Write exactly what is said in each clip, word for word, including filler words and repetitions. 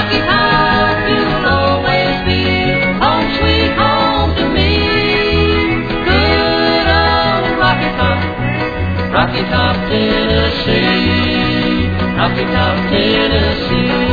Rocky Top, you'll always be home sweet home to me. Good old Rocky Top, Rocky Top, Tennessee, Rocky Top, Tennessee.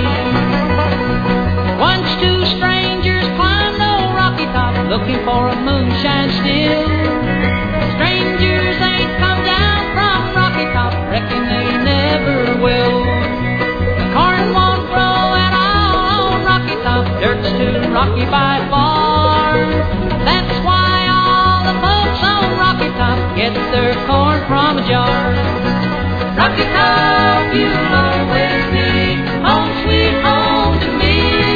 Once two strangers climbed old Rocky Top, looking for a moonshine still. Strangers ain't come down from Rocky Top, reckon they never will. The corn won't grow at all on Rocky Top, dirt's too rocky by far. That's why all the folks on Rocky Top get their corn from a jar. Rocky Top, you'll always be home sweet home to me.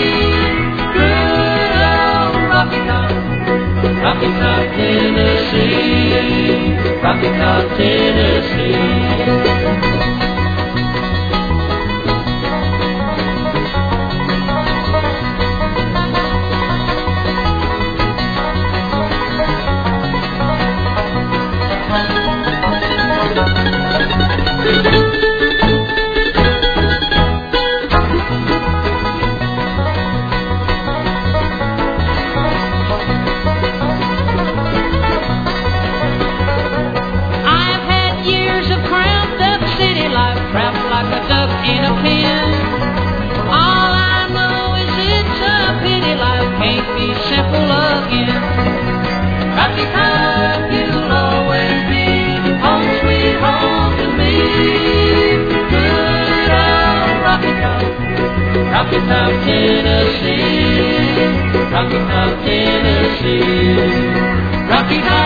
Good old Rocky Top, Rocky Top, Tennessee, Rocky Top, Tennessee. Rocky Top, Tennessee, Rocky Top, Tennessee, Rocky Top.